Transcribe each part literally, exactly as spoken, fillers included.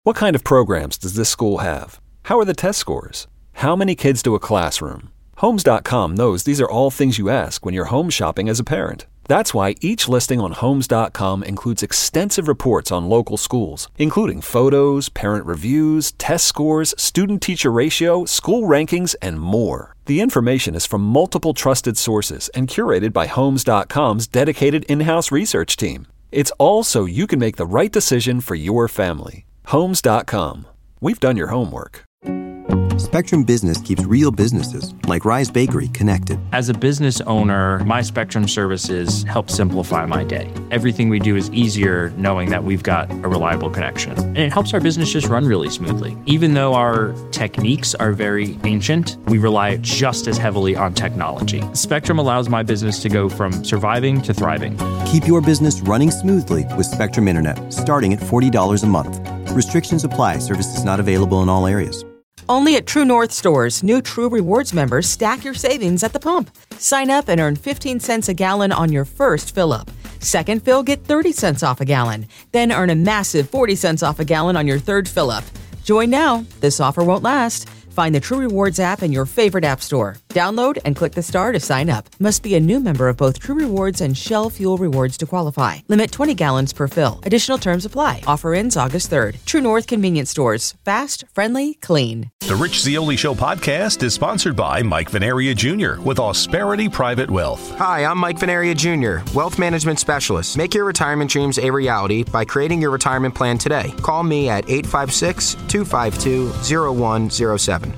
What kind of programs does this school have? How are the test scores? How many kids do a classroom? Homes dot com knows these are all things you ask when you're home shopping as a parent. That's why each listing on Homes dot com includes extensive reports on local schools, including photos, parent reviews, test scores, student-teacher ratio, school rankings, and more. The information is from multiple trusted sources and curated by Homes dot com's dedicated in-house research team. It's all so you can make the right decision for your family. Homes dot com. We've done your homework. Spectrum Business keeps real businesses, like Rise Bakery, connected. As a business owner, my Spectrum services help simplify my day. Everything we do is easier knowing that we've got a reliable connection. And it helps our business just run really smoothly. Even though our techniques are very ancient, we rely just as heavily on technology. Spectrum allows my business to go from surviving to thriving. Keep your business running smoothly with Spectrum Internet, starting at forty dollars a month. Restrictions apply. Services not available in all areas. Only at True North stores, new True Rewards members stack your savings at the pump. Sign up and earn fifteen cents a gallon on your first fill-up. Second fill, get thirty cents off a gallon. Then earn a massive forty cents off a gallon on your third fill-up. Join now. This offer won't last. Find the True Rewards app in your favorite app store. Download and click the star to sign up. Must be a new member of both True Rewards and Shell Fuel Rewards to qualify. Limit twenty gallons per fill. Additional terms apply. Offer ends August third. True North Convenience Stores. Fast, friendly, clean. The Rich Zeoli Show podcast is sponsored by Mike Venaria Junior with Austerity Private Wealth. Hi, I'm Mike Venaria Junior, Wealth Management Specialist. Make your retirement dreams a reality by creating your retirement plan today. Call me at eight five six, two five two, zero one zero seven.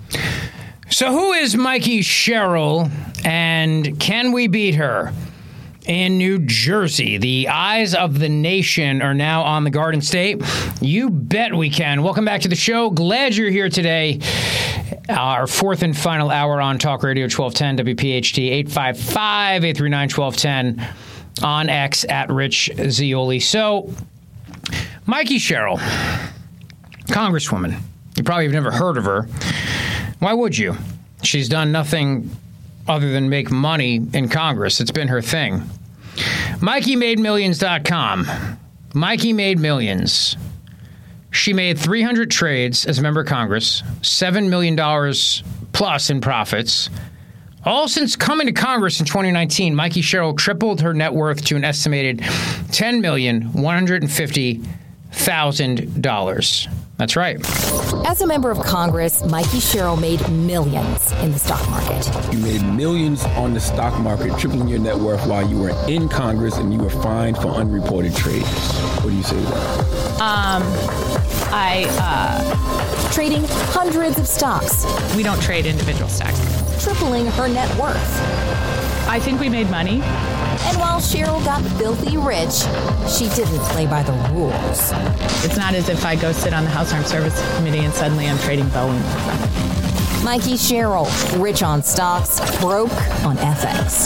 So who is Mikey Sherrill, and can we beat her? In New Jersey, the eyes of the nation are now on the Garden State. You bet we can. Welcome back to the show. Glad you're here today. Our fourth and final hour on Talk Radio twelve ten W P H T, eight five five, eight three nine, one two one zero, on X at Rich Zeoli. So, Mikey Sherrill, Congresswoman. You probably have never heard of her. Why would you? She's done nothing other than make money in Congress. It's been her thing. Mikey Made Millions dot com. Mikey Made Millions. She made three hundred trades as a member of Congress, seven million dollars plus in profits. All since coming to Congress in twenty nineteen, Mikey Sherrill tripled her net worth to an estimated ten million, one hundred fifty thousand dollars. That's right. As a member of Congress, Mikey Sherrill made millions in the stock market. You made millions on the stock market, tripling your net worth while you were in Congress and you were fined for unreported trades. What do you say to that? Um, I, uh... Trading hundreds of stocks. We don't trade individual stocks. Tripling her net worth. I think we made money. And while Sherrill got filthy rich, she didn't play by the rules. It's not as if I go sit on the House Armed Services Committee and suddenly I'm trading Boeing. Mikey Sherrill, rich on stocks, broke on F X.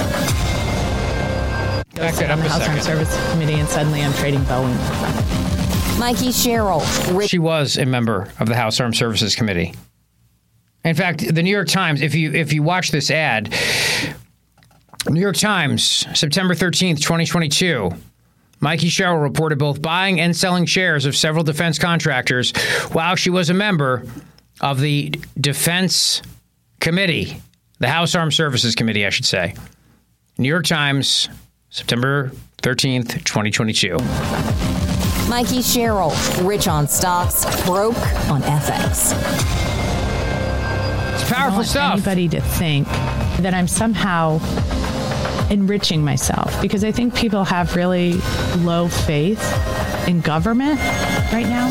Go sit on the House Armed Services Committee and suddenly I'm trading Boeing. Mikey Sherrill. Rich- she was a member of the House Armed Services Committee. In fact, the New York Times, if you if you watch this ad, New York Times, September thirteenth, twenty twenty-two. Mikey Sherrill reported both buying and selling shares of several defense contractors while she was a member of the Defense Committee, the House Armed Services Committee, I should say. New York Times, September thirteenth, twenty twenty-two. Mikey Sherrill, rich on stocks, broke on F X. It's powerful I don't want stuff. Anybody to think that I'm somehow enriching myself, because I think people have really low faith in government right now.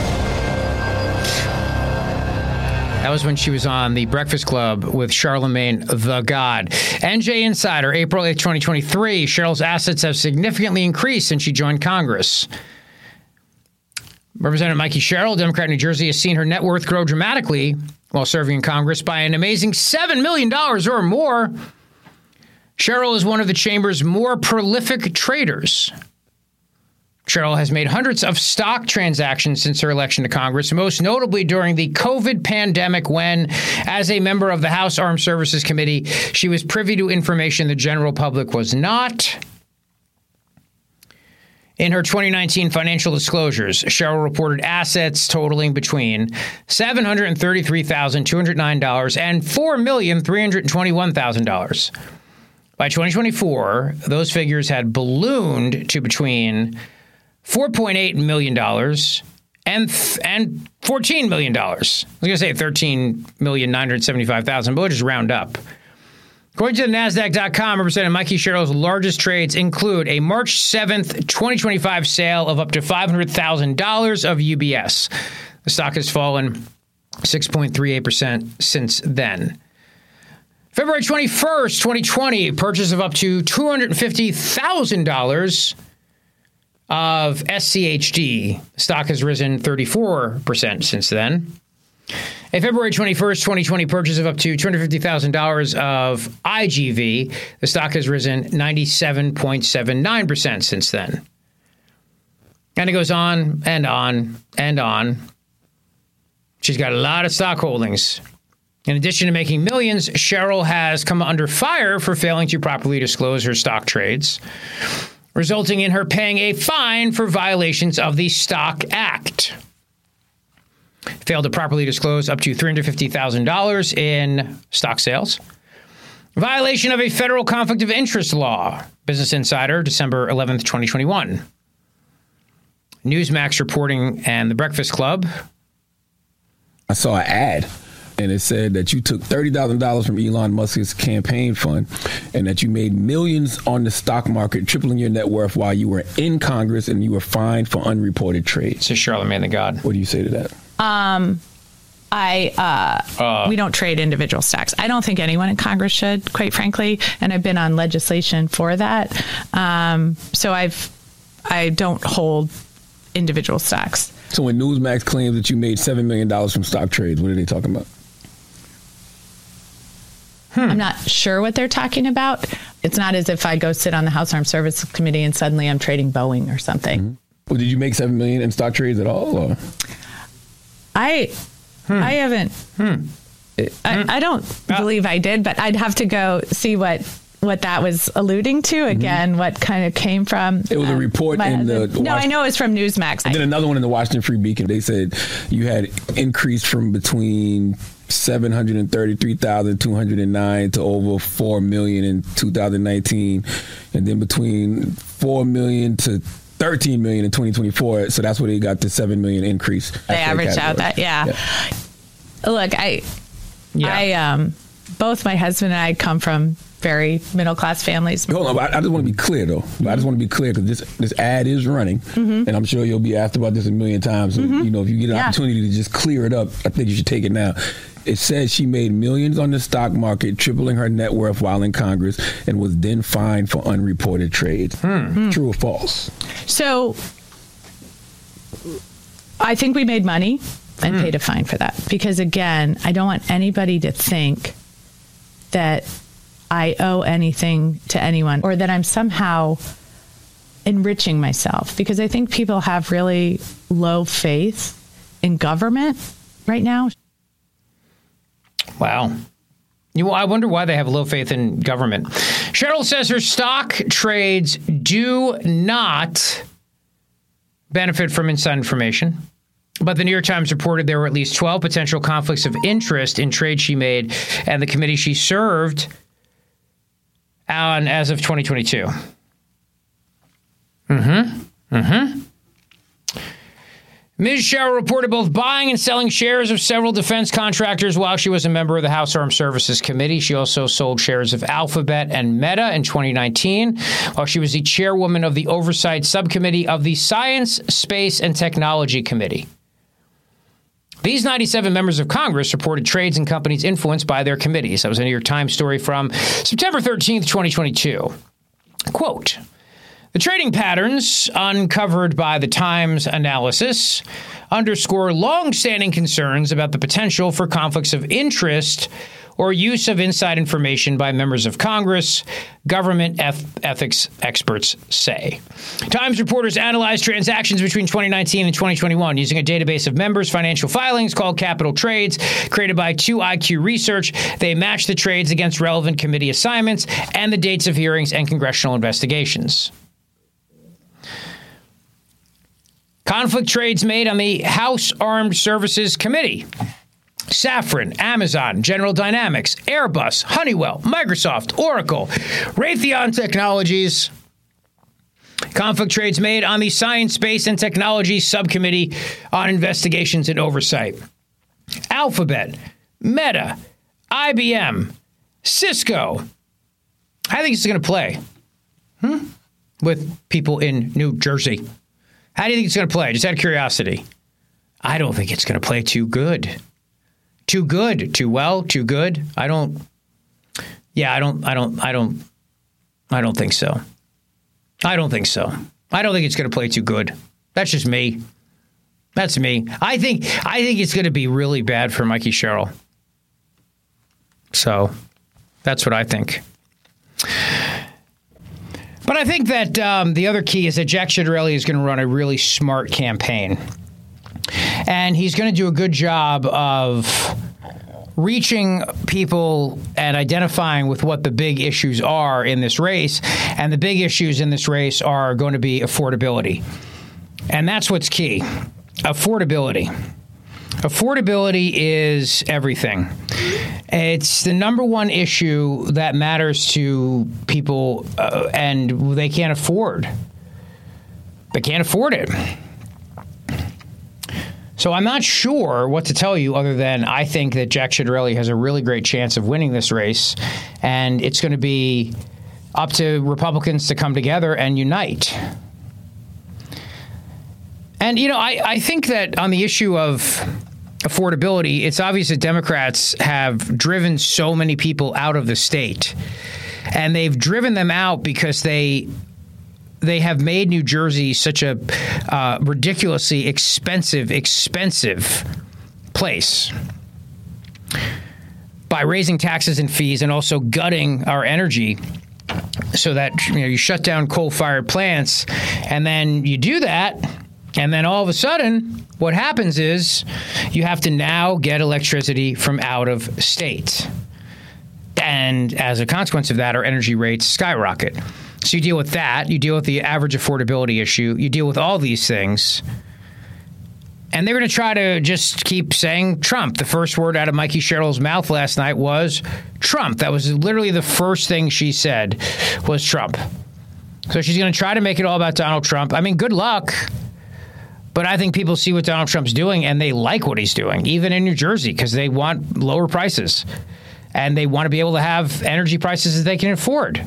That was when she was on The Breakfast Club with Charlemagne the God. N J Insider, April eighth, twenty twenty-three. Sherrill's assets have significantly increased since she joined Congress. Representative Mikey Sherrill, Democrat in New Jersey, has seen her net worth grow dramatically while serving in Congress by an amazing seven million dollars or more. Sherrill is one of the chamber's more prolific traders. Sherrill has made hundreds of stock transactions since her election to Congress, most notably during the COVID pandemic when, as a member of the House Armed Services Committee, she was privy to information the general public was not. In her twenty nineteen financial disclosures, Cheryl reported assets totaling between seven hundred thirty-three thousand two hundred nine dollars and four million three hundred twenty-one thousand dollars. By twenty twenty-four, those figures had ballooned to between four point eight million dollars and and fourteen million dollars. I was going to say thirteen million nine hundred seventy-five thousand dollars, but we'll just round up. According to the NASDAQ dot com, Representative Mikey Sherrill's largest trades include a March seventh, twenty twenty-five sale of up to five hundred thousand dollars of U B S. The stock has fallen six point three eight percent since then. February twenty-first, twenty twenty, purchase of up to two hundred fifty thousand dollars of S C H D. The stock has risen thirty-four percent since then. A February twenty-first, twenty twenty purchase of up to two hundred fifty thousand dollars of I G V. The stock has risen ninety-seven point seven nine percent since then. And it goes on and on and on. She's got a lot of stock holdings. In addition to making millions, Cheryl has come under fire for failing to properly disclose her stock trades, resulting in her paying a fine for violations of the Stock Act. Failed to properly disclose up to three hundred fifty thousand dollars in stock sales. Violation of a federal conflict of interest law. Business Insider, December eleventh, twenty twenty-one. Newsmax reporting and The Breakfast Club. I saw an ad, and it said that you took thirty thousand dollars from Elon Musk's campaign fund and that you made millions on the stock market, tripling your net worth while you were in Congress and you were fined for unreported trades. This is Charlamagne the God. What do you say to that? Um, I, uh, uh, we don't trade individual stocks. I don't think anyone in Congress should, quite frankly. And I've been on legislation for that. Um, so I've, I don't hold individual stocks. So when Newsmax claims that you made seven million dollars from stock trades, what are they talking about? Hmm. I'm not sure what they're talking about. It's not as if I go sit on the House Armed Services Committee and suddenly I'm trading Boeing or something. Mm-hmm. Well, did you make seven million dollars in stock trades at all? Or? I, hmm. I haven't. Hmm. I, I don't uh, believe I did, but I'd have to go see what what that was alluding to again. Mm-hmm. What kind of came from? It was um, a report in the. the no, I know it's from Newsmax. And then another one in the Washington Free Beacon. They said you had increased from between seven hundred thirty-three thousand two hundred nine to over four million in two thousand nineteen, and then between four million to thirteen million in twenty twenty-four. So that's where they got the seven million increase. They averaged out that, yeah. yeah. Look, I, yeah. I, um, both my husband and I come from very middle class families. Hold on, I, I just want to be clear though. Mm-hmm. I just want to be clear because this this ad is running, mm-hmm. and I'm sure you'll be asked about this a million times. So, mm-hmm. you know, if you get an yeah. opportunity to just clear it up, I think you should take it now. It says she made millions on the stock market, tripling her net worth while in Congress, and was then fined for unreported trades. Hmm. True or false? So I think we made money and hmm. paid a fine for that. Because again, I don't want anybody to think that I owe anything to anyone or that I'm somehow enriching myself. Because I think people have really low faith in government right now. Wow. You, I wonder why they have low faith in government. Cheryl says her stock trades do not benefit from inside information. But the New York Times reported there were at least twelve potential conflicts of interest in trades she made and the committee she served on as of twenty twenty-two. Mm-hmm. Mm-hmm. Miz Cheryl reported both buying and selling shares of several defense contractors while she was a member of the House Armed Services Committee. She also sold shares of Alphabet and Meta in twenty nineteen, while she was the chairwoman of the Oversight Subcommittee of the Science, Space, and Technology Committee. These ninety-seven members of Congress reported trades in companies influenced by their committees. That was a New York Times story from September thirteenth, twenty twenty-two. Quote, the trading patterns uncovered by the Times analysis underscore long-standing concerns about the potential for conflicts of interest or use of inside information by members of Congress, government eth- ethics experts say. Times reporters analyzed transactions between twenty nineteen and twenty twenty-one using a database of members' financial filings called Capital Trades, created by two I Q Research. They matched the trades against relevant committee assignments and the dates of hearings and congressional investigations. Conflict trades made on the House Armed Services Committee. Safran, Amazon, General Dynamics, Airbus, Honeywell, Microsoft, Oracle, Raytheon Technologies. Conflict trades made on the Science, Space, and Technology Subcommittee on Investigations and Oversight. Alphabet, Meta, I B M, Cisco. How do you think it's going to play? Hmm? With people in New Jersey. How do you think it's going to play? Just out of curiosity. I don't think it's going to play too good. Too good. Too well. Too good. I don't. Yeah, I don't. I don't. I don't. I don't think so. I don't think so. I don't think it's going to play too good. That's just me. That's me. I think. I think it's going to be really bad for Mikey Sherrill. So, that's what I think. But I think that um, the other key is that Jack Ciattarelli is going to run a really smart campaign. And he's going to do a good job of reaching people and identifying with what the big issues are in this race. And the big issues in this race are going to be affordability. And that's what's key. Affordability. Affordability is everything. It's the number one issue that matters to people, uh, and they can't afford. They can't afford it. So I'm not sure what to tell you other than I think that Jack Ciattarelli has a really great chance of winning this race, and it's going to be up to Republicans to come together and unite. And, you know, I, I think that on the issue of affordability, it's obvious that Democrats have driven so many people out of the state, and they've driven them out because they they have made New Jersey such a uh, ridiculously expensive, expensive place by raising taxes and fees and also gutting our energy so that, you know, you shut down coal-fired plants, and then you do that, and then all of a sudden what happens is you have to now get electricity from out of state. And as a consequence of that, our energy rates skyrocket. So you deal with that. You deal with the average affordability issue. You deal with all these things. And they're going to try to just keep saying Trump. The first word out of Mikey Sherrill's mouth last night was Trump. That was literally the first thing she said was Trump. So she's going to try to make it all about Donald Trump. I mean, good luck. But I think people see what Donald Trump's doing, and they like what he's doing, even in New Jersey, because they want lower prices. And they want to be able to have energy prices that they can afford.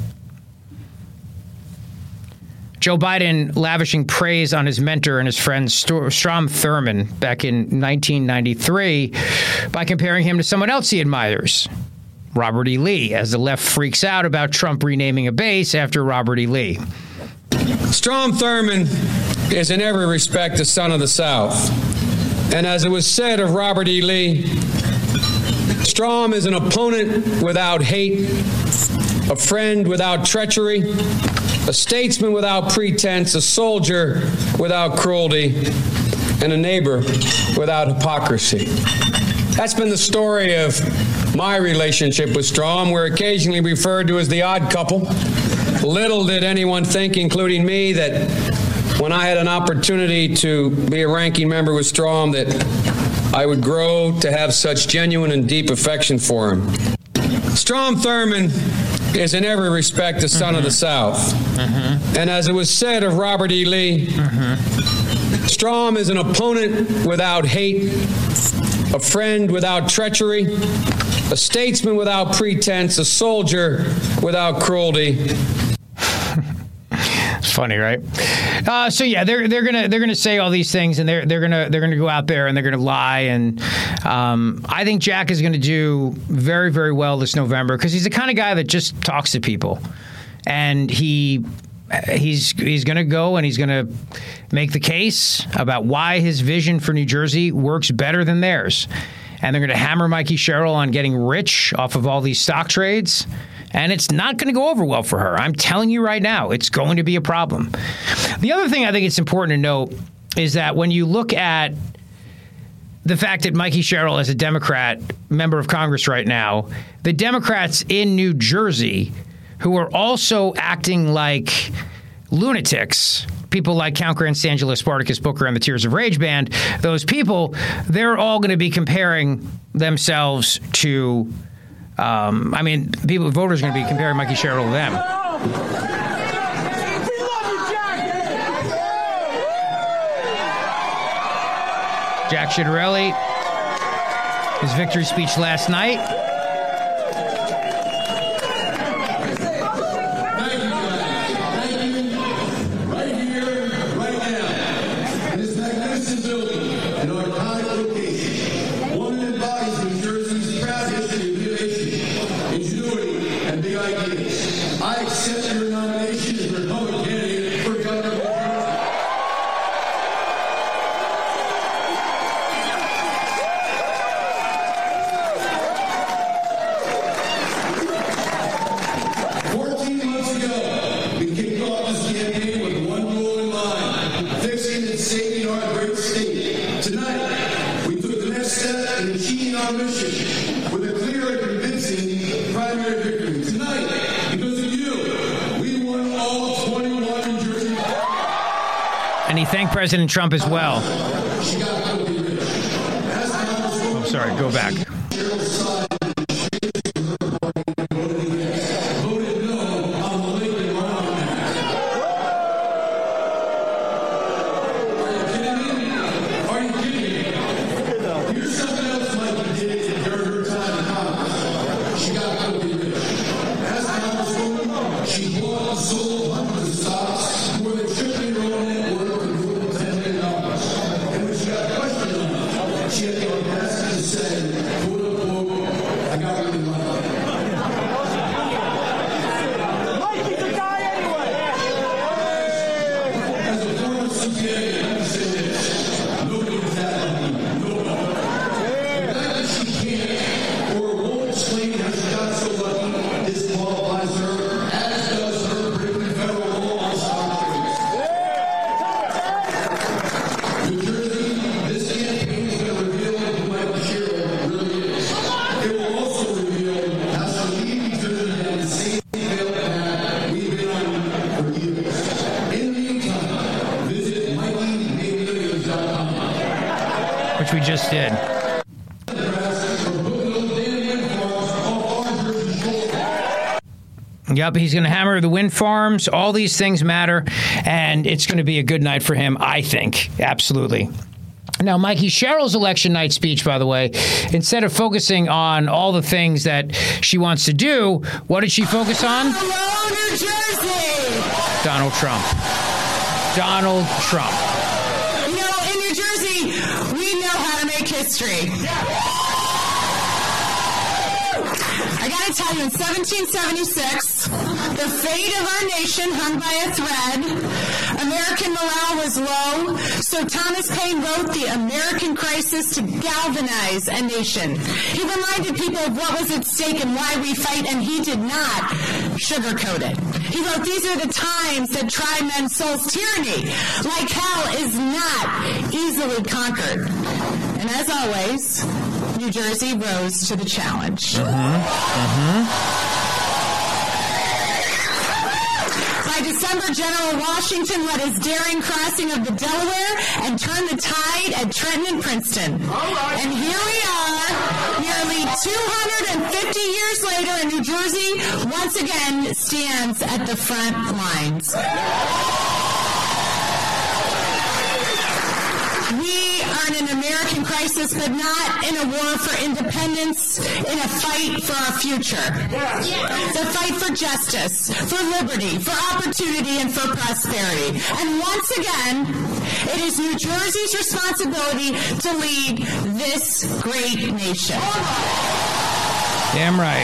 Joe Biden lavishing praise on his mentor and his friend Strom Thurmond back in nineteen ninety-three by comparing him to someone else he admires, Robert E. Lee, as the left freaks out about Trump renaming a base after Robert E. Lee. Strom Thurmond is in every respect a son of the South. And as it was said of Robert E. Lee, Strom is an opponent without hate, a friend without treachery, a statesman without pretense, a soldier without cruelty, and a neighbor without hypocrisy. That's been the story of my relationship with Strom. We're occasionally referred to as the odd couple. Little did anyone think, including me, that when I had an opportunity to be a ranking member with Strom, that I would grow to have such genuine and deep affection for him. Strom Thurmond is in every respect a son mm-hmm. of the South. Mm-hmm. And as it was said of Robert E. Lee, mm-hmm. Strom is an opponent without hate, a friend without treachery, a statesman without pretense, a soldier without cruelty. It's funny, right? Uh, so yeah, they're they're gonna they're gonna say all these things, and they're they're gonna they're gonna go out there and they're gonna lie. And um, I think Jack is gonna do very very well this November because he's the kind of guy that just talks to people, and he he's he's gonna go and he's gonna make the case about why his vision for New Jersey works better than theirs, and they're gonna hammer Mikey Sherrill on getting rich off of all these stock trades. And it's not going to go over well for her. I'm telling you right now, it's going to be a problem. The other thing I think it's important to note is that when you look at the fact that Mikey Sherrill is a Democrat member of Congress right now, the Democrats in New Jersey who are also acting like lunatics people like Count Grandstangelo, Spartacus Booker, and the Tears of Rage band, those people, they're all going to be comparing themselves to, um, I mean, people, voters are going to be comparing Mikey Sherrill to them. Jack Ciattarelli, his victory speech last night. And he thanked President Trump as well. I'm sorry, go back. Which we just did. Yep, he's going to hammer the wind farms. All these things matter, and it's going to be a good night for him, I think. Absolutely. Now, Mikey Sherrill's election night speech, by the way, instead of focusing on all the things that she wants to do, what did she focus on? Hello, New Jersey! Donald Trump. Donald Trump. You know, in New Jersey, we know how to make history. I gotta tell you, in seventeen seventy-six, the fate of our nation hung by a thread. American morale was low, so Thomas Paine wrote The American Crisis to galvanize a nation. He reminded people of what was at stake and why we fight, and he did not sugarcoat it. He wrote, these are the times that try men's souls. Tyranny, like hell, is not easily conquered. And as always, New Jersey rose to the challenge. Mm-hmm. Mm-hmm. By December, General Washington led his daring crossing of the Delaware and turned the tide at Trenton and Princeton. And here we are, nearly two hundred fifty years later, and New Jersey once again stands at the front lines. We are in an American crisis, but not in a war for independence, in a fight for our future. The fight for justice, for liberty, for opportunity, and for prosperity. And once again, it is New Jersey's responsibility to lead this great nation. Damn right.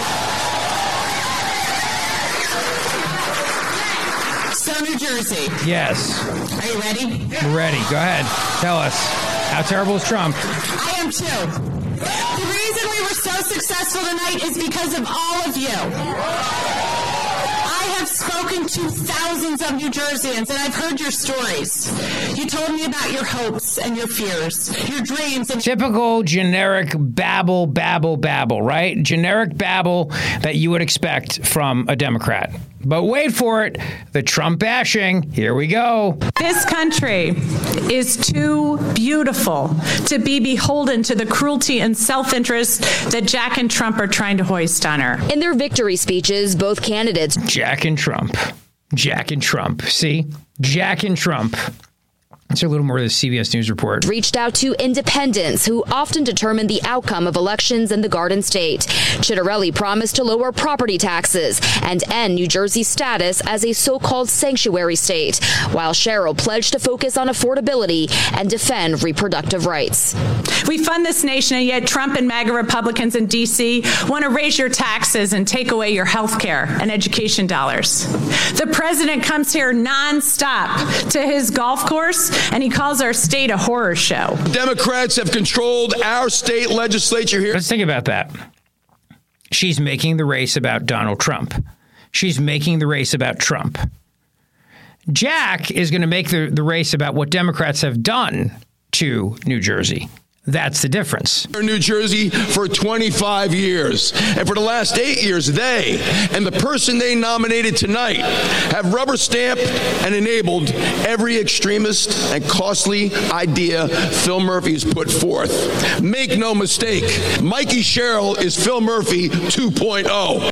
So, New Jersey. Yes. Are you ready? We're ready. Go ahead. Tell us. How terrible is Trump? I am too. The reason we were so successful tonight is because of all of you. I have spoken to thousands of New Jerseyans, and I've heard your stories. You told me about your hopes and your fears, your dreams. And typical generic babble, babble, babble, right? Generic babble that you would expect from a Democrat. But wait for it. The Trump bashing. Here we go. This country is too beautiful to be beholden to the cruelty and self-interest that Jack and Trump are trying to hoist on her. In their victory speeches, both candidates... Jack and Trump. Jack and Trump. See? Jack and Trump. Let's hear a little more of the C B S News report. Reached out to independents who often determine the outcome of elections in the Garden State. Chitterelli promised to lower property taxes and end New Jersey's status as a so-called sanctuary state, while Cheryl pledged to focus on affordability and defend reproductive rights. We fund this nation, and yet Trump and MAGA Republicans in D C want to raise your taxes and take away your health care and education dollars. The president comes here nonstop to his golf course, and he calls our state a horror show. Democrats have controlled our state legislature here. Let's think about that. She's making the race about Donald Trump. She's making the race about Trump. Jack is going to make the, the race about what Democrats have done to New Jersey. That's the difference. In New Jersey for twenty-five years. And for the last eight years, they and the person they nominated tonight have rubber stamped and enabled every extremist and costly idea Phil Murphy has put forth. Make no mistake, Mikey Sherrill is Phil Murphy two point oh.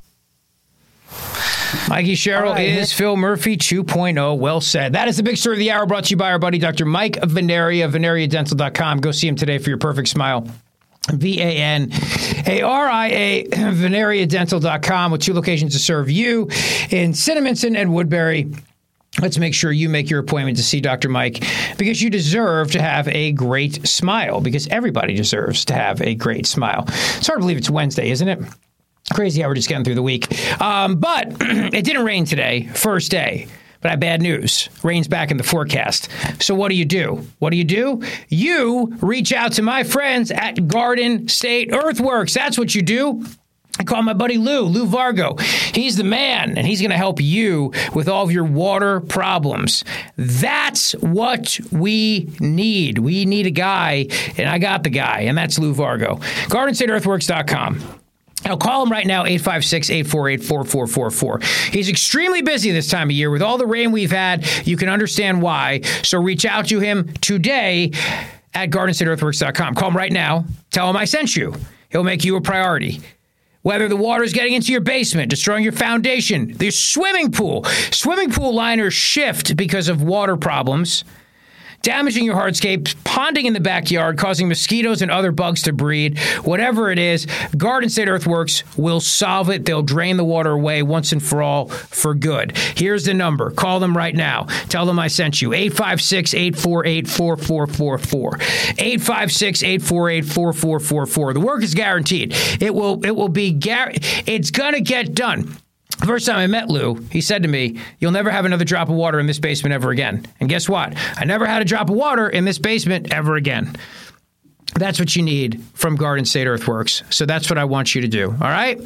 Mikey Sherrill right, is Phil Murphy two point oh. Well said. That is the big story of the hour, brought to you by our buddy, Doctor Mike Veneria, Veneria Dental dot com. Go see him today for your perfect smile. V A N A R I A, Veneria Dental dot com, with two locations to serve you in Cinnaminson and Woodbury. Let's make sure you make your appointment to see Doctor Mike, because you deserve to have a great smile, because everybody deserves to have a great smile. It's hard to believe it's Wednesday, isn't it? Crazy how we're just getting through the week. Um, but it didn't rain today, first day. But I have bad news. Rain's back in the forecast. So what do you do? What do you do? You reach out to my friends at Garden State Earthworks. That's what you do. I call my buddy Lou, Lou Vargo. He's the man, and he's going to help you with all of your water problems. That's what we need. We need a guy, and I got the guy, and that's Lou Vargo. Garden State Earthworks dot com. Now, call him right now, eight five six, eight four eight, four four four four. He's extremely busy this time of year. With all the rain we've had, you can understand why. So reach out to him today at Garden State Earthworks dot com. Call him right now. Tell him I sent you. He'll make you a priority. Whether the water is getting into your basement, destroying your foundation, the swimming pool. Swimming pool liners shift because of water problems, damaging your hardscape, ponding in the backyard, causing mosquitoes and other bugs to breed. Whatever it is, Garden State Earthworks will solve it. They'll drain the water away once and for all for good. Here's the number. Call them right now. Tell them I sent you. eight five six, eight four eight, four four four four. eight five six, eight four eight, four four four four. The work is guaranteed. It will, it will be, gar- it's going to get done. The first time I met Lou, he said to me, "You'll never have another drop of water in this basement ever again." And guess what? I never had a drop of water in this basement ever again. That's what you need from Garden State Earthworks. So that's what I want you to do. All right?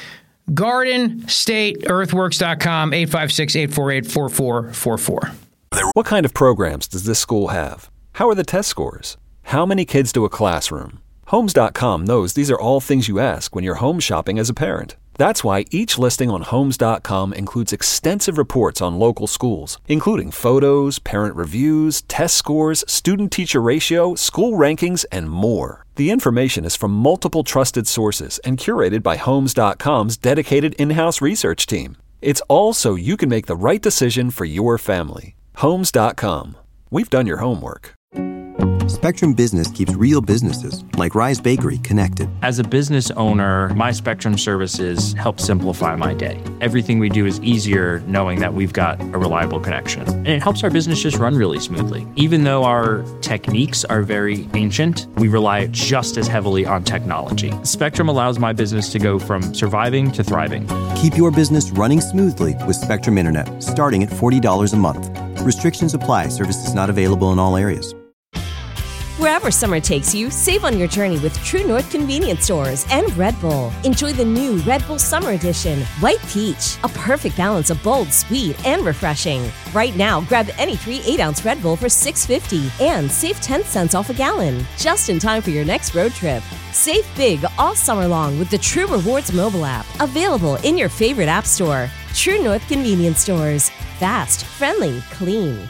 Garden State Earthworks dot com, eight five six, eight four eight, four four four four. What kind of programs does this school have? How are the test scores? How many kids do a classroom? Homes dot com knows these are all things you ask when you're home shopping as a parent. That's why each listing on Homes dot com includes extensive reports on local schools, including photos, parent reviews, test scores, student-teacher ratio, school rankings, and more. The information is from multiple trusted sources and curated by Homes dot com's dedicated in-house research team. It's all so you can make the right decision for your family. Homes dot com. We've done your homework. Spectrum Business keeps real businesses, like Rise Bakery, connected. As a business owner, my Spectrum services help simplify my day. Everything we do is easier knowing that we've got a reliable connection. And it helps our business just run really smoothly. Even though our techniques are very ancient, we rely just as heavily on technology. Spectrum allows my business to go from surviving to thriving. Keep your business running smoothly with Spectrum Internet, starting at forty dollars a month. Restrictions apply. Services not available in all areas. Wherever summer takes you, save on your journey with True North convenience stores and Red Bull. Enjoy the new Red Bull Summer Edition, White Peach, a perfect balance of bold, sweet, and refreshing. Right now, grab any three eight-ounce Red Bull for six dollars and fifty cents and save ten cents off a gallon, just in time for your next road trip. Save big all summer long with the True Rewards mobile app, available in your favorite app store. True North convenience stores. Fast, friendly, clean.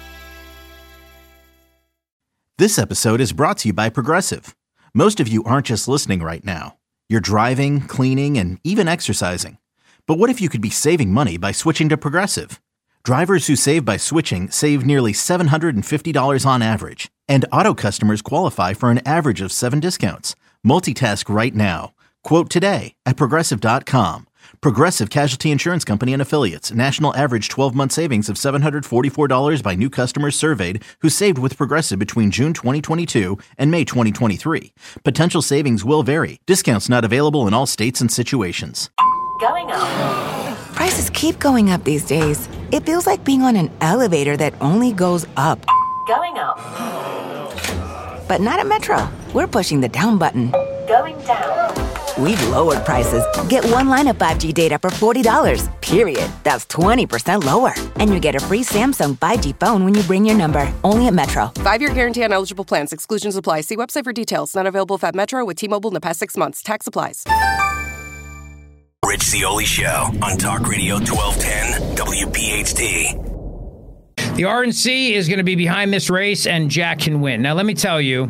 This episode is brought to you by Progressive. Most of you aren't just listening right now. You're driving, cleaning, and even exercising. But what if you could be saving money by switching to Progressive? Drivers who save by switching save nearly seven hundred fifty dollars on average. And auto customers qualify for an average of seven discounts. Multitask right now. Quote today at Progressive dot com. Progressive Casualty Insurance Company and Affiliates. National average twelve-month savings of seven hundred forty-four dollars by new customers surveyed who saved with Progressive between June twenty twenty-two and May twenty twenty-three. Potential savings will vary. Discounts not available in all states and situations. Going up. Prices keep going up these days. It feels like being on an elevator that only goes up. Going up. But not at Metro. We're pushing the down button. Going down. We've lowered prices. Get one line of five G data for forty dollars, period. That's twenty percent lower. And you get a free Samsung five G phone when you bring your number. Only at Metro. Five-year guarantee on eligible plans. Exclusions apply. See website for details. Not available at Metro with T-Mobile in the past six months. Tax applies. Rich Zeoli Show on Talk Radio twelve ten W P H T. The R N C is going to be behind this race, and Jack can win. Now, let me tell you,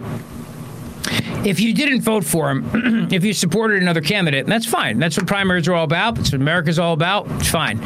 if you didn't vote for him, if you supported another candidate, that's fine. That's what primaries are all about. That's what America's all about. It's fine.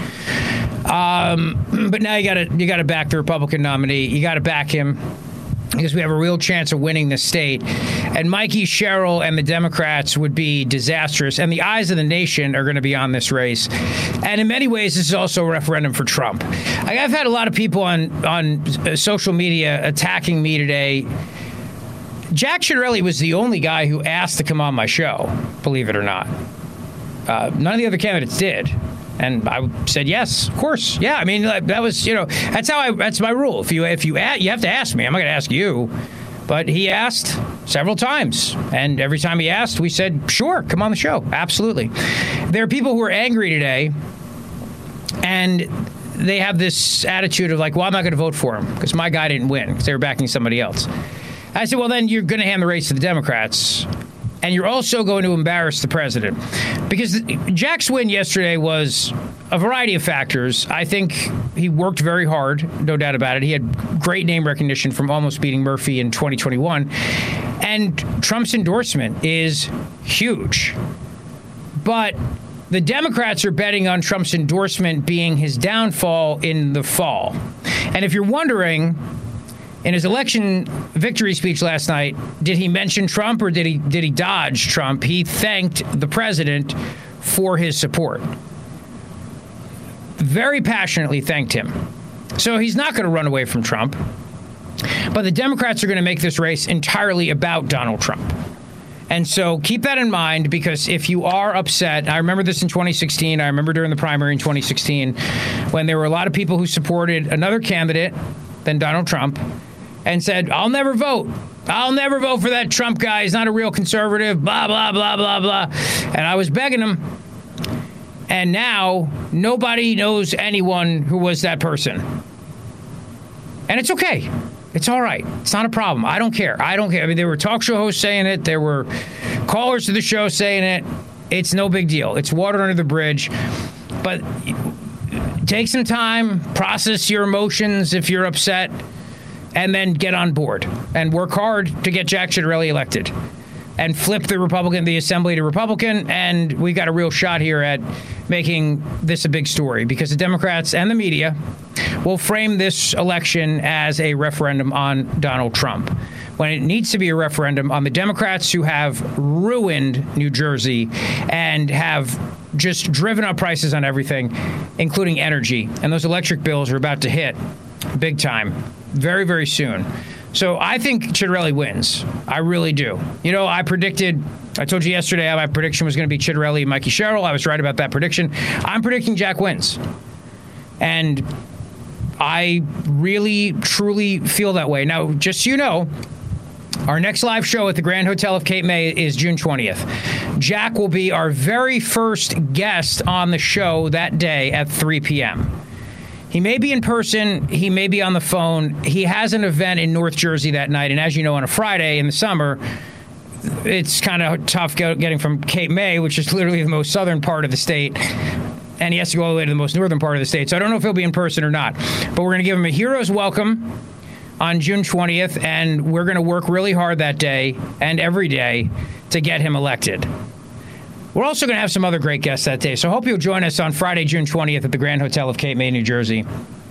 Um, but now you got to you got to back the Republican nominee. You got to back him because we have a real chance of winning the state. And Mikey Sherrill and the Democrats would be disastrous. And the eyes of the nation are going to be on this race. And in many ways, this is also a referendum for Trump. I've had a lot of people on, on social media attacking me today. Jack Ciattarelli was the only guy who asked to come on my show, believe it or not. Uh, none of the other candidates did. And I said, yes, of course. Yeah, I mean, that was, you know, that's how I, that's my rule. If you, if you, ask, you have to ask me. I'm not going to ask you. But he asked several times. And every time he asked, we said, sure, come on the show. Absolutely. There are people who are angry today. And they have this attitude of like, well, I'm not going to vote for him because my guy didn't win because they were backing somebody else. I said, well, then you're going to hand the race to the Democrats. And you're also going to embarrass the president. Because Jack's win yesterday was a variety of factors. I think he worked very hard, no doubt about it. He had great name recognition from almost beating Murphy in twenty twenty-one. And Trump's endorsement is huge. But the Democrats are betting on Trump's endorsement being his downfall in the fall. And if you're wondering, in his election victory speech last night, did he mention Trump or did he did he dodge Trump? He thanked the president for his support. Very passionately thanked him. So he's not going to run away from Trump. But the Democrats are going to make this race entirely about Donald Trump. And so keep that in mind, because if you are upset, I remember this in twenty sixteen, I remember during the primary in twenty sixteen, when there were a lot of people who supported another candidate than Donald Trump, and said, I'll never vote. I'll never vote for that Trump guy. He's not a real conservative, blah, blah, blah, blah, blah. And I was begging him. And now nobody knows anyone who was that person. And it's okay. It's all right. It's not a problem. I don't care. I don't care. I mean, there were talk show hosts saying it. There were callers to the show saying it. It's no big deal. It's water under the bridge. But take some time, process your emotions if you're upset, and then get on board and work hard to get Jack Ciattarelli elected and flip the Republican, the Assembly to Republican. And we got a real shot here at making this a big story, because the Democrats and the media will frame this election as a referendum on Donald Trump, when it needs to be a referendum on the Democrats who have ruined New Jersey and have just driven up prices on everything, including energy. And those electric bills are about to hit big time very, very soon. So I think Ciattarelli wins. I really do. You know, I predicted, I told you yesterday my prediction was going to be Ciattarelli and Mikey Sherrill. I was right about that prediction. I'm predicting Jack wins. And I really, truly feel that way. Now, just so you know, Our next live show at the Grand Hotel of Cape May is June twentieth. Jack will be our very first guest on the show that day at three p.m. He may be in person. He may be on the phone. He has an event in North Jersey that night. And as you know, on a Friday in the summer, it's kind of tough getting from Cape May, which is literally the most southern part of the state. And he has to go all the way to the most northern part of the state. So I don't know if he'll be in person or not. But we're going to give him a hero's welcome on June twentieth. And we're going to work really hard that day and every day to get him elected. We're also going to have some other great guests that day. So I hope you'll join us on Friday, June twentieth at the Grand Hotel of Cape May, New Jersey.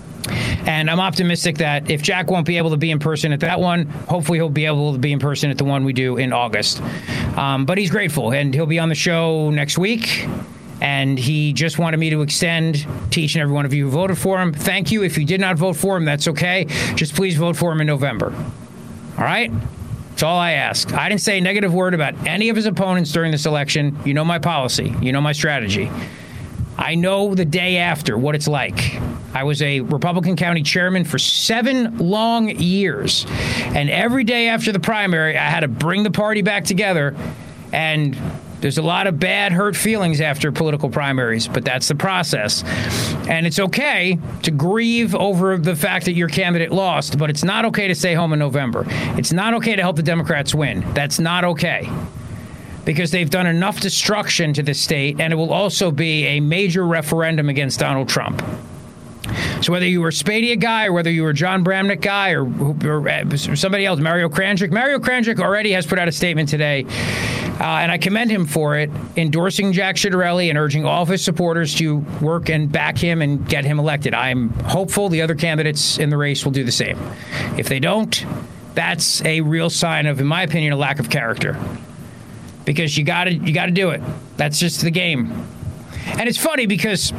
And I'm optimistic that if Jack won't be able to be in person at that one, hopefully he'll be able to be in person at the one we do in August. Um, but he's grateful, and he'll be on the show next week. And he just wanted me to extend to each and every one of you who voted for him. Thank you. If you did not vote for him, that's okay. Just please vote for him in November. All right? That's all I ask. I didn't say a negative word about any of his opponents during this election. You know my policy. You know my strategy. I know the day after what it's like. I was a Republican county chairman for seven long years. And every day after the primary, I had to bring the party back together. And there's a lot of bad, hurt feelings after political primaries, but that's the process. And it's okay to grieve over the fact that your candidate lost, but it's not okay to stay home in November. It's not okay to help the Democrats win. That's not okay. Because they've done enough destruction to the state, and it will also be a major referendum against Donald Trump. So whether you were a Spadia guy or whether you were a John Bramnick guy or, or somebody else, Mario Kranjik, Mario Kranjik already has put out a statement today, uh, and I commend him for it, endorsing Jack Ciattarelli and urging all of his supporters to work and back him and get him elected. I'm hopeful the other candidates in the race will do the same. If they don't, that's a real sign of, in my opinion, a lack of character. Because you gotta, you gotta do it. That's just the game. And it's funny because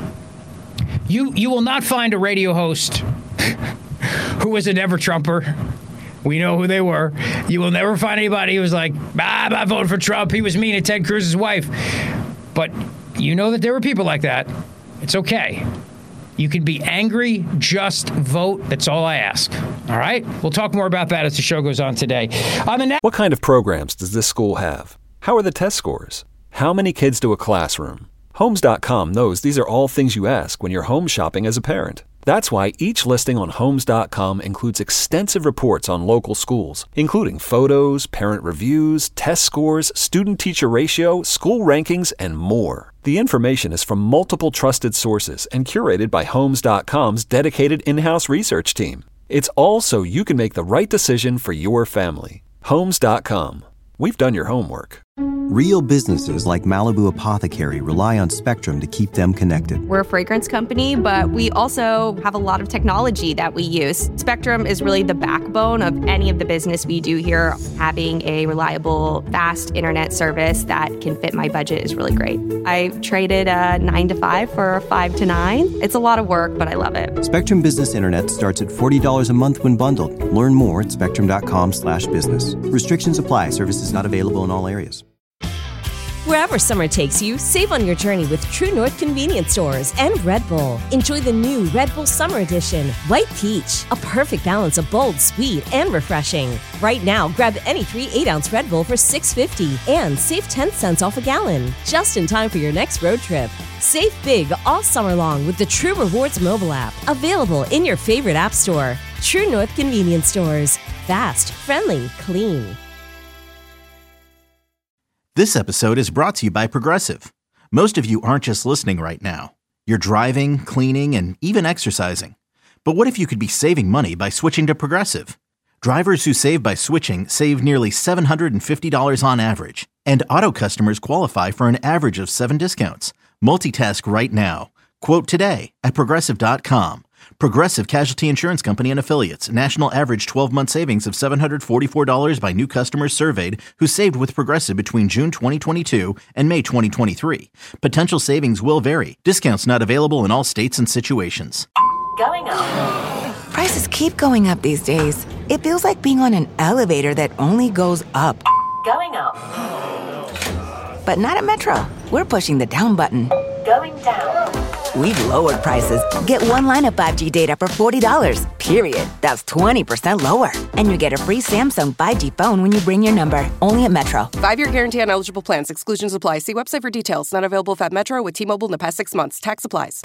You you will not find a radio host who was a never-Trumper. We know who they were. You will never find anybody who was like, ah, I'm not voting for Trump. He was mean to Ted Cruz's wife. But you know that there were people like that. It's okay. You can be angry, just vote. That's all I ask. All right? We'll talk more about that as the show goes on today. On the next- What kind of programs does this school have? How are the test scores? How many kids do a classroom? Homes dot com knows these are all things you ask when you're home shopping as a parent. That's why each listing on Homes dot com includes extensive reports on local schools, including photos, parent reviews, test scores, student-teacher ratio, school rankings, and more. The information is from multiple trusted sources and curated by Homes dot com's dedicated in-house research team. It's all so you can make the right decision for your family. Homes dot com. We've done your homework. Real businesses like Malibu Apothecary rely on Spectrum to keep them connected. We're a fragrance company, but we also have a lot of technology that we use. Spectrum is really the backbone of any of the business we do here. Having a reliable, fast internet service that can fit my budget is really great. I traded a nine to five for a five to nine. It's a lot of work, but I love it. Spectrum Business Internet starts at forty dollars a month when bundled. Learn more at spectrum dot com slash business. Restrictions apply. Services not available in all areas. Wherever summer takes you, save on your journey with True North Convenience Stores and Red Bull. Enjoy the new Red Bull Summer Edition, White Peach, a perfect balance of bold, sweet, and refreshing. Right now, grab any three eight-ounce Red Bull for six fifty and save ten cents off a gallon, just in time for your next road trip. Save big all summer long with the True Rewards mobile app, available in your favorite app store. True North Convenience Stores. Fast, friendly, clean. This episode is brought to you by Progressive. Most of you aren't just listening right now. You're driving, cleaning, and even exercising. But what if you could be saving money by switching to Progressive? Drivers who save by switching save nearly seven hundred fifty dollars on average. And auto customers qualify for an average of seven discounts. Multitask right now. Quote today at Progressive dot com. Progressive Casualty Insurance Company and Affiliates. National average twelve-month savings of seven hundred forty-four dollars by new customers surveyed who saved with Progressive between June twenty twenty-two and May twenty twenty-three. Potential savings will vary. Discounts not available in all states and situations. Going up. Prices keep going up these days. It feels like being on an elevator that only goes up. Going up. But not at Metro. We're pushing the down button. Going down. We've lowered prices. Get one line of five G data for forty dollars. period. That's twenty percent lower. And you get a free Samsung five G phone when you bring your number. Only at Metro. Five-year guarantee on eligible plans. Exclusions apply. See website for details. Not available at Metro with T-Mobile in the past six months. Tax applies.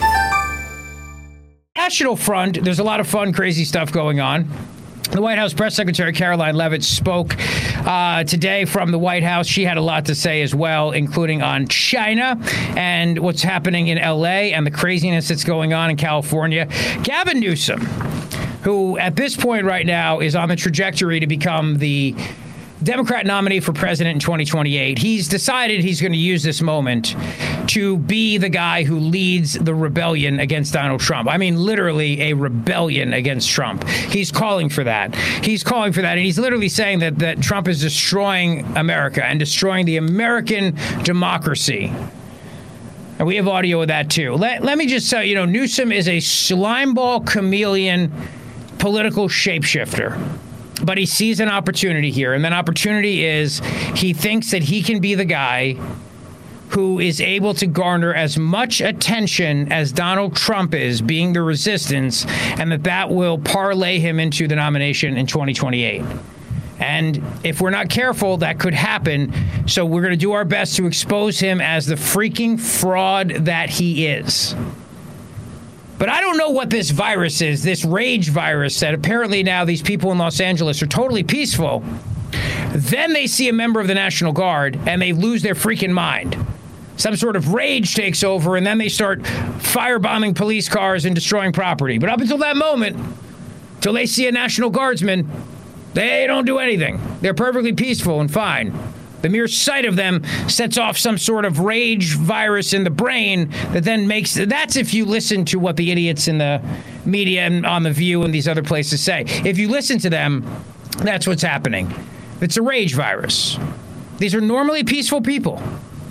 National front, there's a lot of fun, crazy stuff going on. The White House Press Secretary Caroline Leavitt spoke uh, today from the White House. She had a lot to say as well, including on China and what's happening in L A and the craziness that's going on in California. Gavin Newsom, who at this point right now is on the trajectory to become the Democrat nominee for president in twenty twenty-eight, he's decided he's going to use this moment to be the guy who leads the rebellion against Donald Trump. I mean, literally a rebellion against Trump. He's calling for that. He's calling for that. And he's literally saying that, that Trump is destroying America and destroying the American democracy. And we have audio of that, too. Let, let me just say, you know, Newsom is a slimeball chameleon political shapeshifter. But he sees an opportunity here, and that opportunity is he thinks that he can be the guy who is able to garner as much attention as Donald Trump is, being the resistance, and that that will parlay him into the nomination in twenty twenty-eight. And if we're not careful, that could happen. So we're going to do our best to expose him as the freaking fraud that he is. But I don't know what this virus is, this rage virus that apparently now these people in Los Angeles are totally peaceful. Then they see a member of the National Guard and they lose their freaking mind. Some sort of rage takes over and then they start firebombing police cars and destroying property. But up until that moment, till they see a National Guardsman, they don't do anything. They're perfectly peaceful and fine. The mere sight of them sets off some sort of rage virus in the brain that then makes... That's if you listen to what the idiots in the media and on The View and these other places say. If you listen to them, that's what's happening. It's a rage virus. These are normally peaceful people.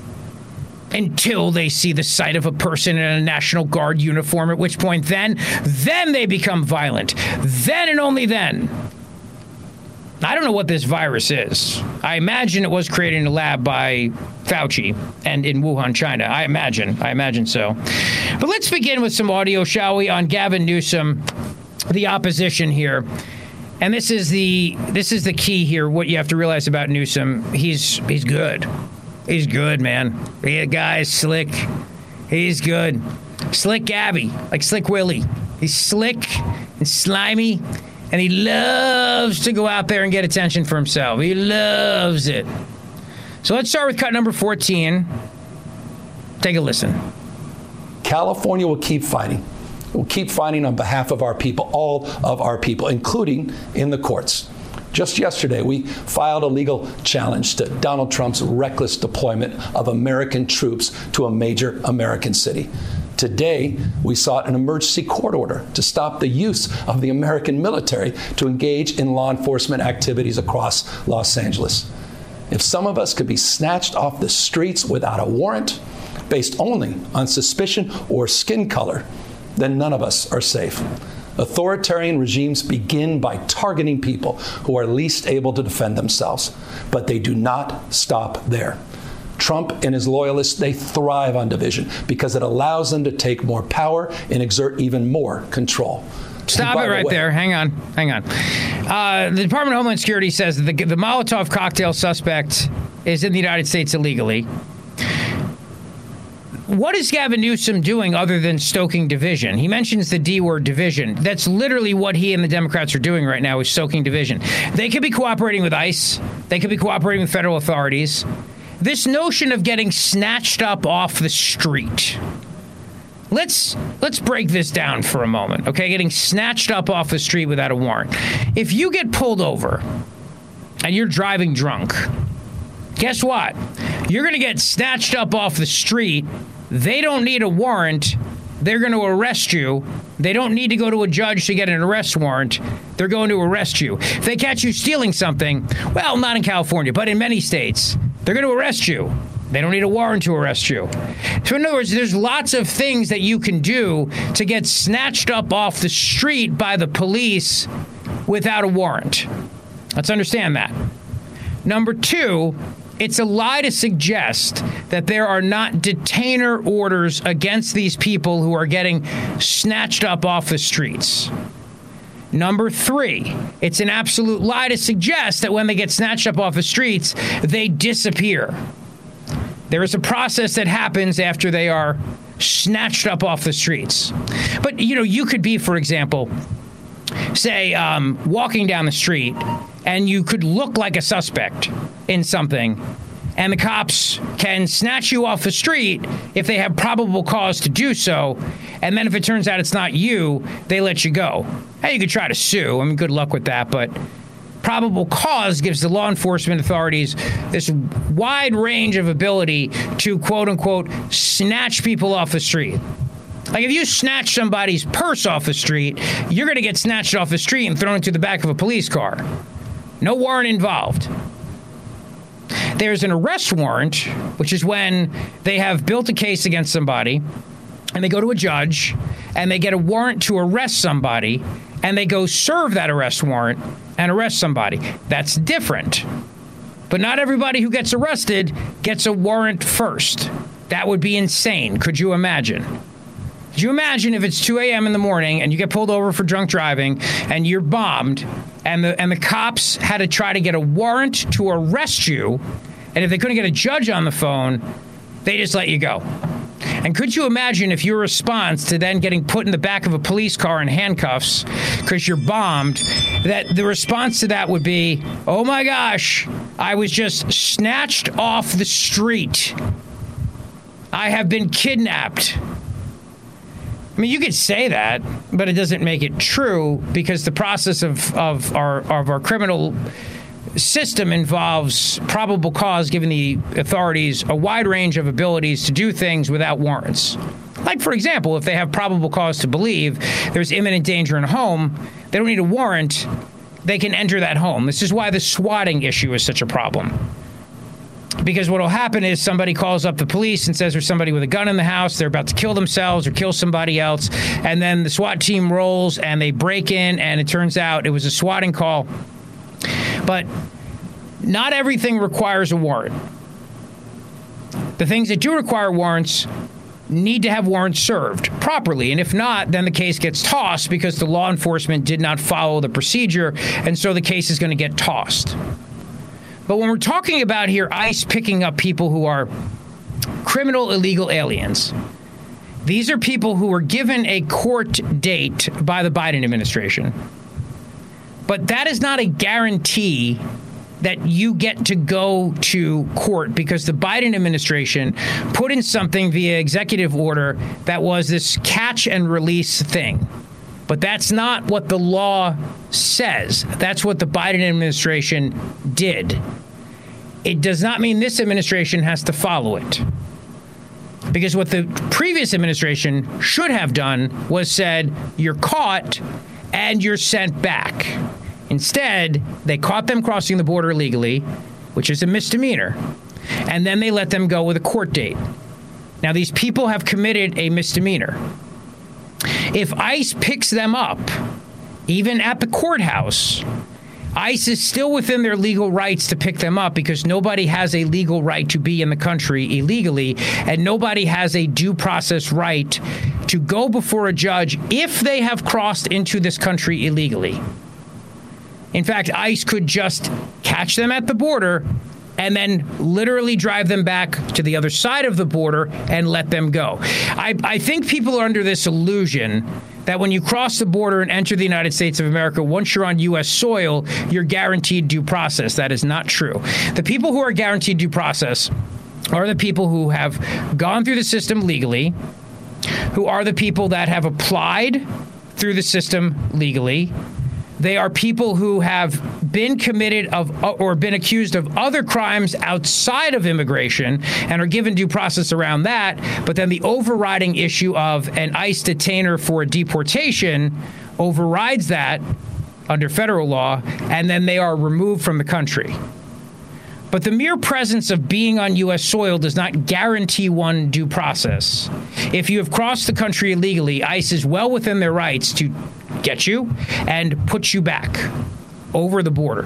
Until they see the sight of a person in a National Guard uniform, at which point then, then they become violent. Then and only then. I don't know what this virus is. I imagine it was created in a lab by Fauci and in Wuhan, China. I imagine. I imagine so. But let's begin with some audio, shall we, on Gavin Newsom, the opposition here. And this is the this is the key here, what you have to realize about Newsom. He's he's good. He's good, man. The guy's slick. He's good. Slick Gabby, like Slick Willie. He's slick and slimy. And he loves to go out there and get attention for himself. He loves it. So let's start with cut number fourteen. Take a listen. California will keep fighting. We'll keep fighting on behalf of our people, all of our people, including in the courts. Just yesterday, we filed a legal challenge to Donald Trump's reckless deployment of American troops to a major American city. Today, we sought an emergency court order to stop the use of the American military to engage in law enforcement activities across Los Angeles. If some of us could be snatched off the streets without a warrant, based only on suspicion or skin color, then none of us are safe. Authoritarian regimes begin by targeting people who are least able to defend themselves, but they do not stop there. Trump and his loyalists, they thrive on division because it allows them to take more power and exert even more control. Stop it right there. Hang on. Hang on. Uh, the Department of Homeland Security says that the, the Molotov cocktail suspect is in the United States illegally. What is Gavin Newsom doing other than stoking division? He mentions the D word, division. That's literally what he and the Democrats are doing right now, is stoking division. They could be cooperating with ICE. They could be cooperating with federal authorities. This notion of getting snatched up off the street. Let's let's break this down for a moment, okay? Getting snatched up off the street without a warrant. If you get pulled over and you're driving drunk, guess what? You're going to get snatched up off the street. They don't need a warrant. They're going to arrest you. They don't need to go to a judge to get an arrest warrant. They're going to arrest you. If they catch you stealing something, well, not in California, but in many states, they're going to arrest you. They don't need a warrant to arrest you. So in other words, there's lots of things that you can do to get snatched up off the street by the police without a warrant. Let's understand that. Number two, it's a lie to suggest that there are not detainer orders against these people who are getting snatched up off the streets. Number three, it's an absolute lie to suggest that when they get snatched up off the streets, they disappear. There is a process that happens after they are snatched up off the streets. But, you know, you could be, for example, say, um, walking down the street, and you could look like a suspect in something, and the cops can snatch you off the street if they have probable cause to do so, and then if it turns out it's not you, they let you go. Hey, you could try to sue. I mean, good luck with that, but probable cause gives the law enforcement authorities this wide range of ability to, quote-unquote, snatch people off the street. Like, if you snatch somebody's purse off the street, you're going to get snatched off the street and thrown into the back of a police car. No warrant involved. There's an arrest warrant, which is when they have built a case against somebody, and they go to a judge, and they get a warrant to arrest somebody, and they go serve that arrest warrant and arrest somebody. That's different. But not everybody who gets arrested gets a warrant first. That would be insane. Could you imagine? Could you imagine if it's two a.m. in the morning and you get pulled over for drunk driving and you're bombed and the and the cops had to try to get a warrant to arrest you, and if they couldn't get a judge on the phone, they just let you go? And could you imagine if your response to then getting put in the back of a police car in handcuffs because you're bombed, that the response to that would be, oh my gosh, I was just snatched off the street. I have been kidnapped. I mean, you could say that, but it doesn't make it true, because the process of, of our of our criminal system involves probable cause giving the authorities a wide range of abilities to do things without warrants. Like, for example, if they have probable cause to believe there's imminent danger in a home, they don't need a warrant. They can enter that home. This is why the swatting issue is such a problem. Because what will happen is somebody calls up the police and says there's somebody with a gun in the house, they're about to kill themselves or kill somebody else, and then the SWAT team rolls and they break in, and it turns out it was a swatting call. But not everything requires a warrant. The things that do require warrants need to have warrants served properly, and if not, then the case gets tossed because the law enforcement did not follow the procedure, and so the case is going to get tossed. But when we're talking about here ICE picking up people who are criminal illegal aliens, these are people who were given a court date by the Biden administration. But that is not a guarantee that you get to go to court, because the Biden administration put in something via executive order that was this catch and release thing. But that's not what the law says. That's what the Biden administration did. It does not mean this administration has to follow it. Because what the previous administration should have done was said, you're caught and you're sent back. Instead, they caught them crossing the border illegally, which is a misdemeanor, and then they let them go with a court date. Now, these people have committed a misdemeanor. If ICE picks them up, even at the courthouse, ICE is still within their legal rights to pick them up, because nobody has a legal right to be in the country illegally, and nobody has a due process right to go before a judge if they have crossed into this country illegally. In fact, ICE could just catch them at the border and then literally drive them back to the other side of the border and let them go. I, I think people are under this illusion that when you cross the border and enter the United States of America, once you're on U S soil, you're guaranteed due process. That is not true. The people who are guaranteed due process are the people who have gone through the system legally, who are the people that have applied through the system legally. They are people who have been committed of or been accused of other crimes outside of immigration and are given due process around that. But then the overriding issue of an ICE detainer for deportation overrides that under federal law, and then they are removed from the country. But the mere presence of being on U S soil does not guarantee one due process. If you have crossed the country illegally, ICE is well within their rights to get you and put you back over the border.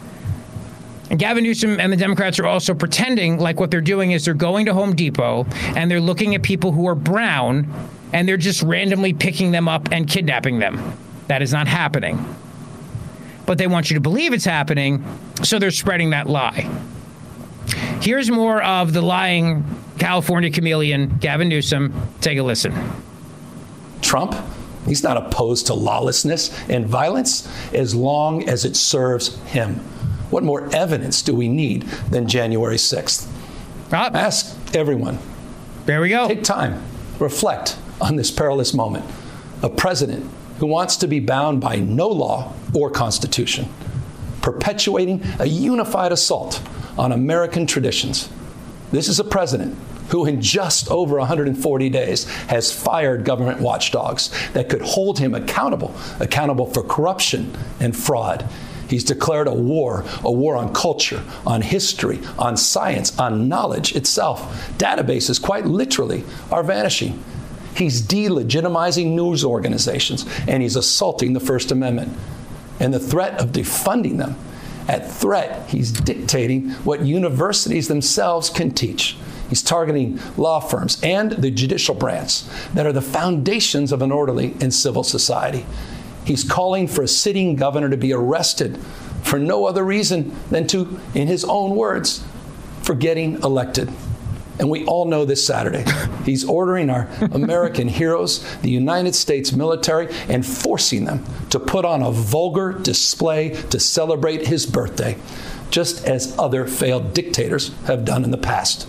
And Gavin Newsom and the Democrats are also pretending like what they're doing is they're going to Home Depot and they're looking at people who are brown and they're just randomly picking them up and kidnapping them. That is not happening. But they want you to believe it's happening, so they're spreading that lie. Here's more of the lying California chameleon, Gavin Newsom. Take a listen. Trump, he's not opposed to lawlessness and violence as long as it serves him. What more evidence do we need than January sixth? Rob. Ask everyone. There we go. Take time. Reflect on this perilous moment. A president who wants to be bound by no law or constitution, perpetuating a unified assault on American traditions. This is a president who in just over one hundred forty days has fired government watchdogs that could hold him accountable, accountable for corruption and fraud. He's declared a war, a war on culture, on history, on science, on knowledge itself. Databases, quite literally, are vanishing. He's delegitimizing news organizations, and he's assaulting the First Amendment. And the threat of defunding them, at threat, he's dictating what universities themselves can teach. He's targeting law firms and the judicial branch that are the foundations of an orderly and civil society. He's calling for a sitting governor to be arrested for no other reason than to, in his own words, for getting elected. And we all know this Saturday, he's ordering our American heroes, the United States military, and forcing them to put on a vulgar display to celebrate his birthday, just as other failed dictators have done in the past.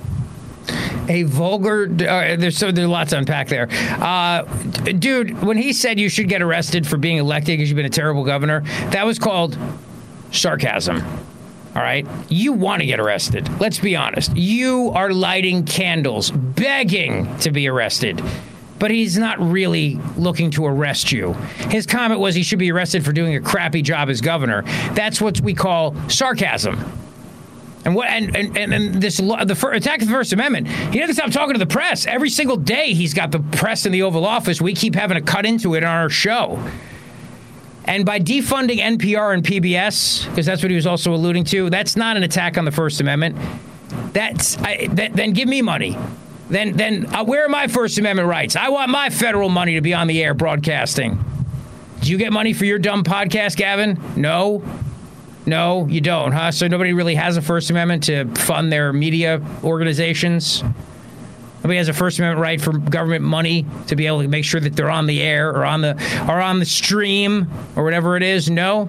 A vulgar, uh, there's so there's lots to unpack there. Uh, dude, when he said you should get arrested for being elected because you've been a terrible governor, that was called sarcasm. All right? You want to get arrested. Let's be honest. You are lighting candles, begging to be arrested. But he's not really looking to arrest you. His comment was he should be arrested for doing a crappy job as governor. That's what we call sarcasm. And what and and, and this the first, attack of the First Amendment. He doesn't stop talking to the press. Every single day he's got the press in the Oval Office. We keep having to cut into it on our show. And by defunding N P R and P B S, because that's what he was also alluding to, that's not an attack on the First Amendment. That's I, that, then give me money. Then then uh, where are my First Amendment rights? I want my federal money to be on the air broadcasting. Do you get money for your dumb podcast, Gavin? No. No, you don't, huh? So nobody really has a First Amendment to fund their media organizations? Nobody has a First Amendment right for government money to be able to make sure that they're on the air or on the or on the stream or whatever it is? No.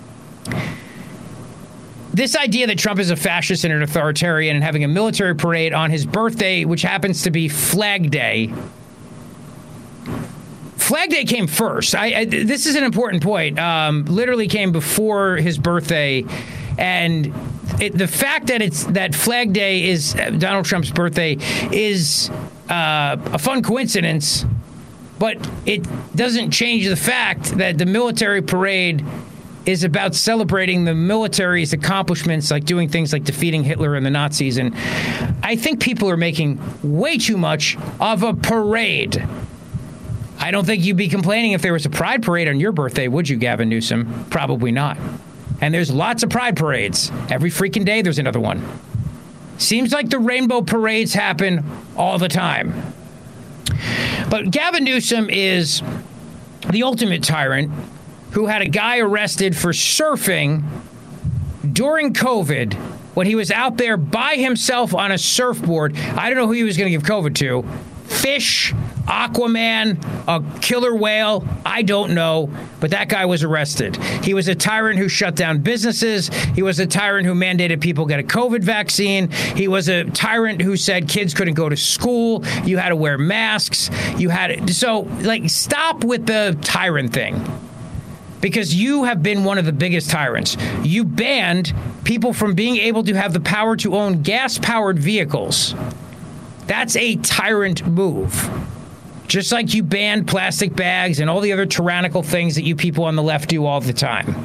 This idea that Trump is a fascist and an authoritarian and having a military parade on his birthday, which happens to be Flag Day. Flag Day came first. I, I, this is an important point. Um, literally came before his birthday, and it, the fact that it's that Flag Day is Donald Trump's birthday is uh, a fun coincidence, but it doesn't change the fact that the military parade is about celebrating the military's accomplishments, like doing things like defeating Hitler and the Nazis. And I think people are making way too much of a parade. I don't think you'd be complaining if there was a pride parade on your birthday, would you, Gavin Newsom? Probably not. And there's lots of pride parades. Every freaking day there's another one. Seems like the rainbow parades happen all the time. But Gavin Newsom is the ultimate tyrant who had a guy arrested for surfing during COVID when he was out there by himself on a surfboard. I don't know who he was going to give COVID to. Fish, Aquaman, a killer whale, I don't know, but that guy was arrested. He was a tyrant who shut down businesses. He was a tyrant who mandated people get a COVID vaccine. He was a tyrant who said kids couldn't go to school. You had to wear masks. You had to, so, like, stop with the tyrant thing. Because you have been one of the biggest tyrants. You banned people from being able to have the power to own gas-powered vehicles. That's a tyrant move. Just like you banned plastic bags and all the other tyrannical things that you people on the left do all the time.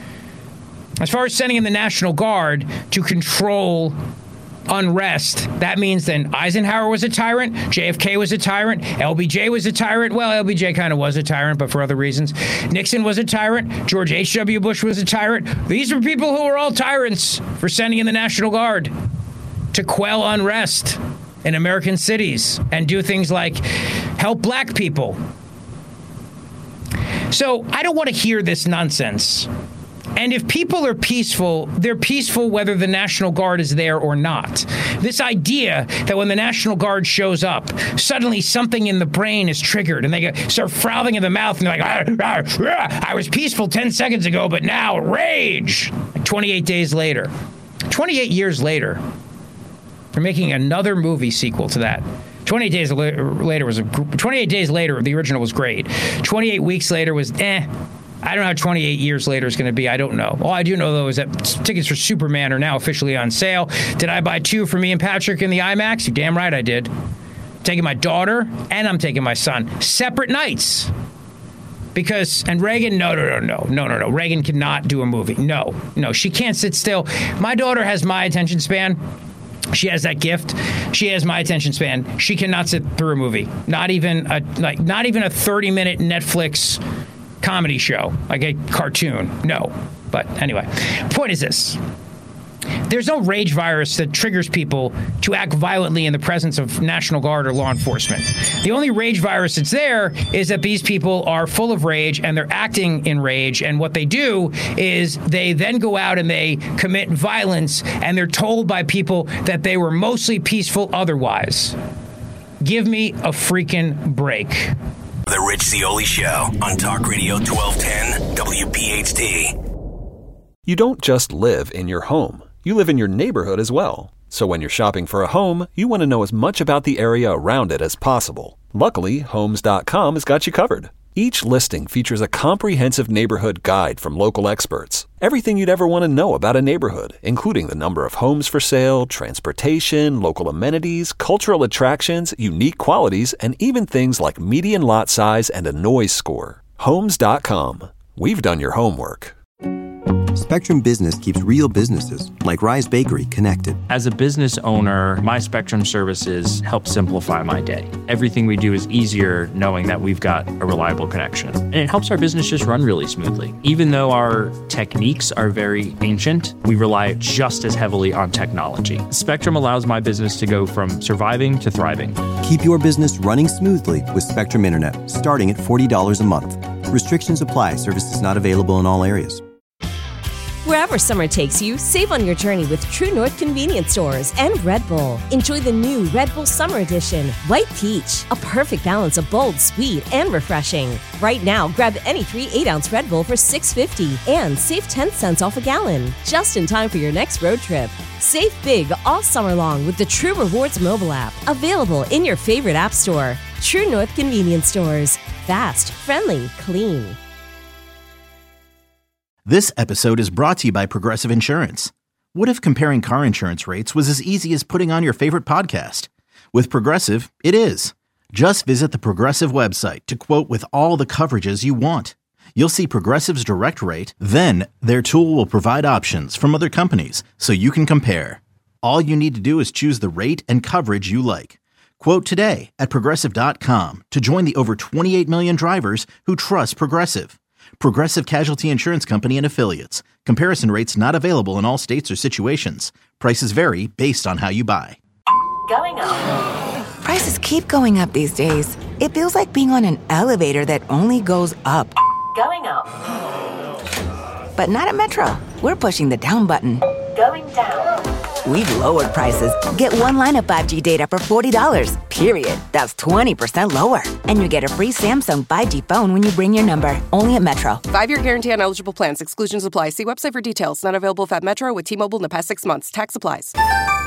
As far as sending in the National Guard to control unrest, that means then Eisenhower was a tyrant, J F K was a tyrant, L B J was a tyrant. Well, L B J kind of was a tyrant, but for other reasons. Nixon was a tyrant. George H W. Bush was a tyrant. These were people who were all tyrants for sending in the National Guard to quell unrest in American cities and do things like help black people. So I don't want to hear this nonsense. And if people are peaceful, they're peaceful whether the National Guard is there or not. This idea that when the National Guard shows up, suddenly something in the brain is triggered and they go, start frothing in the mouth and they're like, ah, ah, ah, I was peaceful ten seconds ago, but now rage. Like twenty-eight days later. twenty-eight years later, they're making another movie sequel to that. twenty-eight days later was a, twenty-eight days later, the original was great. twenty-eight weeks later was eh. I don't know how twenty-eight years later is going to be. I don't know. All I do know, though, is that tickets for Superman are now officially on sale. Did I buy two for me and Patrick in the IMAX? You're damn right I did. I'm taking my daughter, and I'm taking my son. Separate nights. Because, and Reagan, no, no, no, no, no, no, no. Reagan cannot do a movie. No, no, she can't sit still. My daughter has my attention span. She has that gift. She has my attention span. She cannot sit through a movie. Not even a, like, not even a thirty-minute Netflix comedy show, like a cartoon. No. But anyway, point is this. There's no rage virus that triggers people to act violently in the presence of National Guard or law enforcement. The only rage virus that's there is that these people are full of rage and they're acting in rage. And what they do is they then go out and they commit violence and they're told by people that they were mostly peaceful otherwise. Give me a freaking break. The Rich Zeoli Show on Talk Radio twelve ten W P H T. You don't just live in your home. You live in your neighborhood as well. So when you're shopping for a home, you want to know as much about the area around it as possible. Luckily, Homes dot com has got you covered. Each listing features a comprehensive neighborhood guide from local experts. Everything you'd ever want to know about a neighborhood, including the number of homes for sale, transportation, local amenities, cultural attractions, unique qualities, and even things like median lot size and a noise score. Homes dot com. We've done your homework. Spectrum Business keeps real businesses, like Rise Bakery, connected. As a business owner, my Spectrum services help simplify my day. Everything we do is easier knowing that we've got a reliable connection. And it helps our business just run really smoothly. Even though our techniques are very ancient, we rely just as heavily on technology. Spectrum allows my business to go from surviving to thriving. Keep your business running smoothly with Spectrum Internet, starting at forty dollars a month. Restrictions apply. Services not available in all areas. Wherever summer takes you, save on your journey with True North Convenience Stores and Red Bull. Enjoy the new Red Bull Summer Edition, White Peach, a perfect balance of bold, sweet, and refreshing. Right now, grab any three eight-ounce Red Bull for six fifty and save ten cents off a gallon, just in time for your next road trip. Save big all summer long with the True Rewards mobile app, available in your favorite app store. True North Convenience Stores. Fast, friendly, clean. This episode is brought to you by Progressive Insurance. What if comparing car insurance rates was as easy as putting on your favorite podcast? With Progressive, it is. Just visit the Progressive website to quote with all the coverages you want. You'll see Progressive's direct rate, then their tool will provide options from other companies so you can compare. All you need to do is choose the rate and coverage you like. Quote today at Progressive dot com to join the over twenty-eight million drivers who trust Progressive. Progressive Casualty Insurance Company and Affiliates. Comparison rates not available in all states or situations. Prices vary based on how you buy. Going up. Prices keep going up these days. It feels like being on an elevator that only goes up. Going up. But not at Metro. We're pushing the down button. Going down. We've lowered prices. Get one line of five G data for forty dollars, period. That's twenty percent lower. And you get a free Samsung five G phone when you bring your number. Only at Metro. Five-year guarantee on eligible plans. Exclusions apply. See website for details. Not available if at Metro with T-Mobile in the past six months. Tax applies.